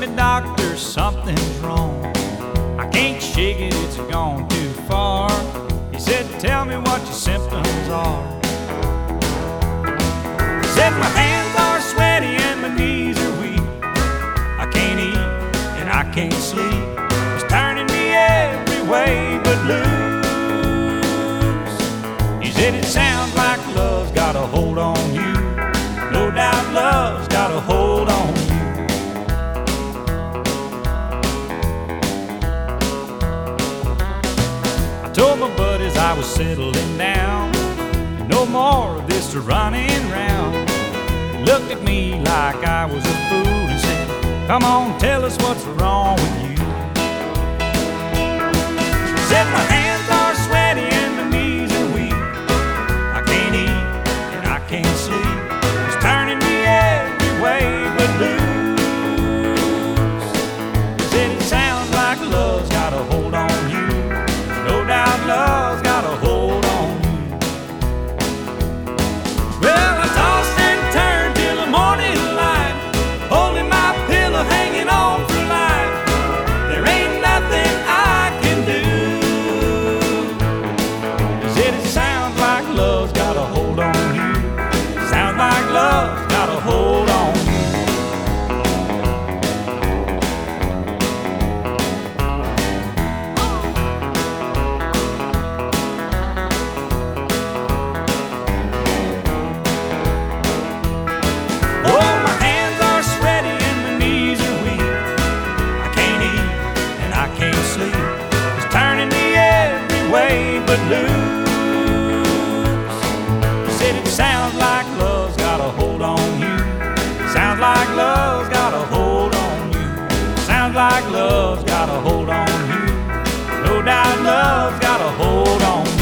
doctor, something's wrong. I can't shake it, it's gone too far. He said, tell me what your symptoms are. He said, my hands are sweaty and my knees are weak. I can't eat and I can't sleep. It's turning me every way but loose. He said, it sounds like love's got a hold on you. No doubt love's got a hold on you. I told my buddies I was settling down. No more of this running round. They looked at me like I was a fool and said, come on, tell us what's wrong with you. Said my hands are sweaty and my knees are weak. I can't eat and I can't sleep. It's turning me every way but loose. Said it sounds like love's got a hold on you. No doubt love's got a hold on you. Well, I tossed and turned till the morning light, holding my pillow, hanging on for life. There ain't nothing I can do. Said it sounds like love's got a hold on you. Sounds like love's got a hold on you. It's turning me every way but loose. Said it sounds like love's got a hold on you. Sounds like love's got a hold on you. Sounds like love's got a hold on you. No doubt love's got a hold on you.